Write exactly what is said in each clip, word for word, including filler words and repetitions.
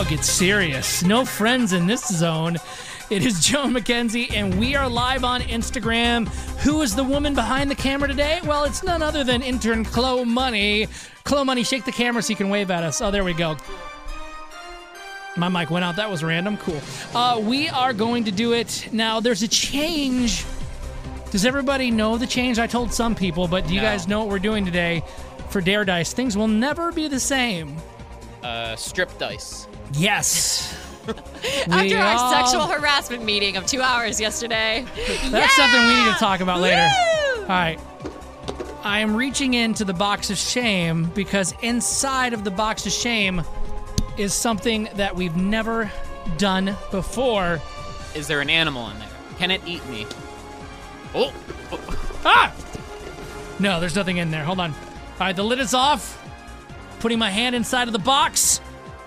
Now it gets serious. No friends in this zone. It is Joe McKenzie, and we are live on Instagram. Who is the woman behind the camera today? Well, it's none other than intern Chloe Money. Chloe Money, shake the camera so you can wave at us. Oh, there we go. My mic went out. That was random. Cool. Uh, we are going to do it. Now, there's a change. Does everybody know the change? I told some people, but do you No. guys know what we're doing today for Dare Dice? Things will never be the same. Uh, strip dice. Yes. After We our all- sexual harassment meeting of two hours yesterday. That's Yeah! something we need to talk about later. Woo! All right. I am reaching into the box of shame because inside of the box of shame is something that we've never done before. Is there an animal in there? Can it eat me? Oh! Ah! No, there's nothing in there. Hold on. All right, the lid is off. Putting my hand inside of the box.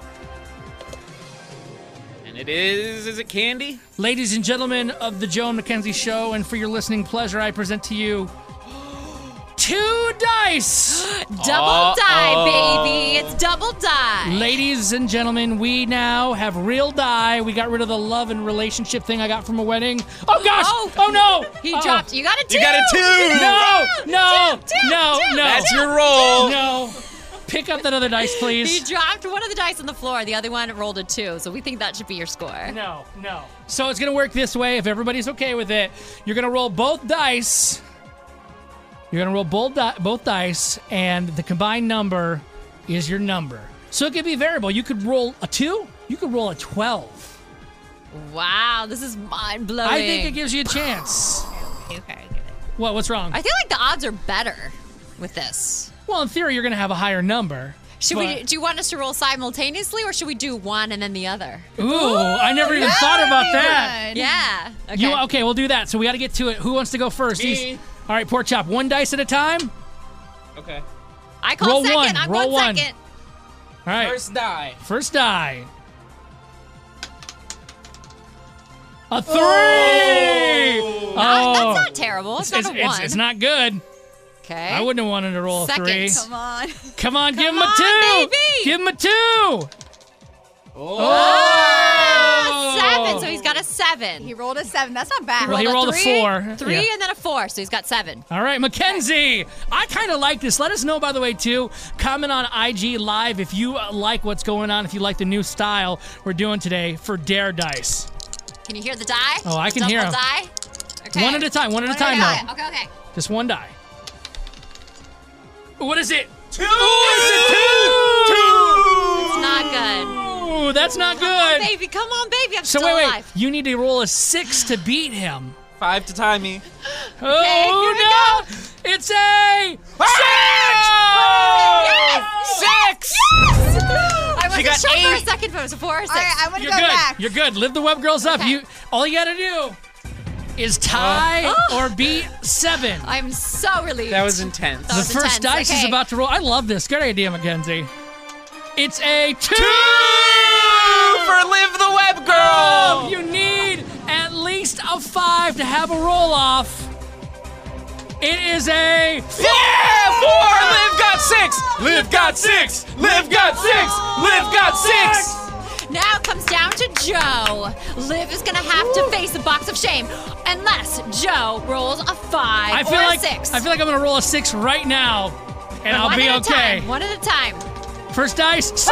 And it is, is it candy? Ladies and gentlemen of the Joe and Mackenzie Show, and for your listening pleasure, I present to you two dice. Double Uh-oh. die, baby. It's double die. Ladies and gentlemen, we now have real die. We got rid of the love and relationship thing I got from a wedding. Oh, gosh. Oh. Oh, no. He Uh-oh. dropped. You got a two. You got a two! No, no, Two, two, no, two. no. That's your roll! No. Pick up that other dice, He please. dropped one of the dice on the floor. The other one rolled a two. So we think that should be your score. No, no. So it's going to work this way. If everybody's okay with it, you're going to roll both dice. You're going to roll both, di- both dice, and the combined number is your number. So it could be variable. You could roll a two. You could roll a twelve. Wow, this is mind blowing. I think it gives you a chance. Okay, okay, I get it. What? What's wrong? I feel like the odds are better with this. Well, in theory, you're going to have a higher number. Should we? but- Do you want us to roll simultaneously, or should we do one and then the other? Ooh, I never even thought about that. Yeah. Okay. You, okay, we'll do that. So we got to get to it. Who wants to go first? Me. These- All right, Pork Chop. One dice at a time. Okay. I call Roll second. one, I'm roll going one. second. All right. First die. First die. A three! Oh. Not- Oh. that's not terrible. It's, It's, not a it's, one. it's not good. Okay. I wouldn't have wanted to roll a Second. three. Come on. Come on, give him Come a two. on, baby. Give him a two. Oh! Ah, seven. So he's got a seven. He rolled a seven. That's not bad. Well, he rolled a three, four. Three Yeah. and then a four. So he's got seven. All right, Mackenzie. I kind of like this. Let us know, by the way, too. Comment on I G Live if you uh, like what's going on, if you like the new style we're doing today for Dare Dice. Can you hear the die? Oh, I can Double hear 'em. die? Okay. One at a time. One at a One time, at though. Okay, okay. Just one die. What is it? Two! Ooh, it's a two! It's not good. Ooh, that's not Come on, good. baby. Come on, baby. I'm So still wait, wait. alive. You need to roll a six to beat him. Five to tie me. Oh here we no! It's a six. Yes! I wasn't got sure for a eight. second if it was a four or a six. All right, I want to You're go good. back. You're good. Live the web girls up. Okay. You all you gotta do is tie Oh. or beat seven. I'm so relieved. That was intense. That The was first intense. dice is Okay. about to roll. I love this. Good idea, Mackenzie. It's a two. For Live the Web Oh, Girl! you need at least a five to have a roll off. It is a Yeah! Four! Liv got six! Liv got six! Liv got six! Liv got six! Now it comes down to Joe. Liv is gonna have to face a box of shame unless Joe rolls a five I feel or like a six. I feel like I'm gonna roll a six right now, and I'll One be at a okay. time. One at a time. First dice. Six!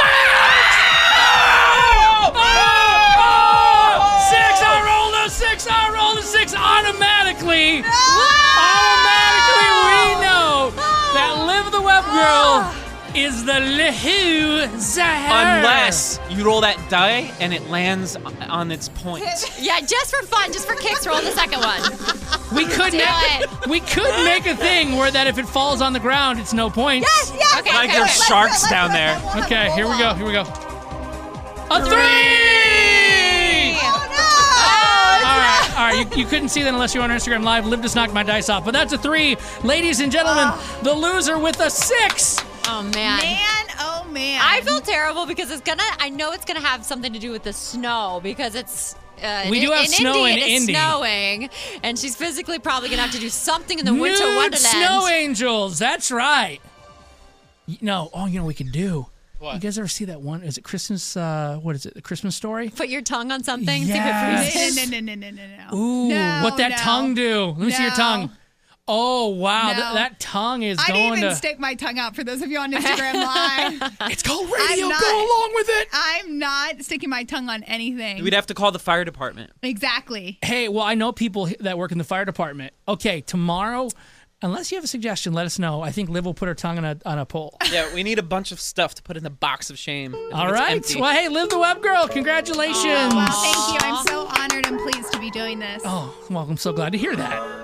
Oh! Oh! Six! I rolled a six! I rolled a six automatically. Automatically, we know that Liv the Web Girl is the Lihu Zahar. Unless you roll that die and it lands on its point. Yeah, just for fun, just for kicks, roll the second one. we could Do make, it. we could make a thing where that if it falls on the ground, it's no points. Yes, yes. Okay, Like okay, there's okay. Let's sharks do it, let's down do it. there. Then we'll have Okay, a here we roll-off. go. Here we go. A three! Oh, no. All right, all right. You, you couldn't see that unless you were on Instagram Live. Liv just knocked my dice off, but that's a three. Ladies and gentlemen, the loser with a six. Oh man. Man, oh, man. I feel terrible because it's gonna. I know it's gonna have something to do with the snow because it's. Uh, We in, do have in snow Indy, in it is Indy. snowing, and she's physically probably gonna have to do something in the winter Nude wonderland. snow angels. That's right. Y- No. Oh, you know what we could do? What? You guys ever see that one? Is it Christmas? Uh, what is it? The Christmas Story? Put your tongue on something, see Yes. if it freezes. No, no, no, no, no, no. Ooh, No, what that no. tongue do? Let me see your No. tongue. Oh wow, No. Th- that tongue is I going didn't even to. stick my tongue out for those of you on Instagram Live. It's called radio. I'm not- Go along with it. I'm not sticking my tongue on anything. We'd have to call the fire department. Exactly. Hey, well, I know people that work in the fire department. Okay, tomorrow, unless you have a suggestion, let us know. I think Liv will put her tongue on a on a pole. Yeah, we need a bunch of stuff to put in the box of shame. I think All it's right. empty. Well, hey, Liv the Web Girl, congratulations. Wow, thank you. I'm so honored and pleased to be doing this. Oh, well, I'm so glad to hear that.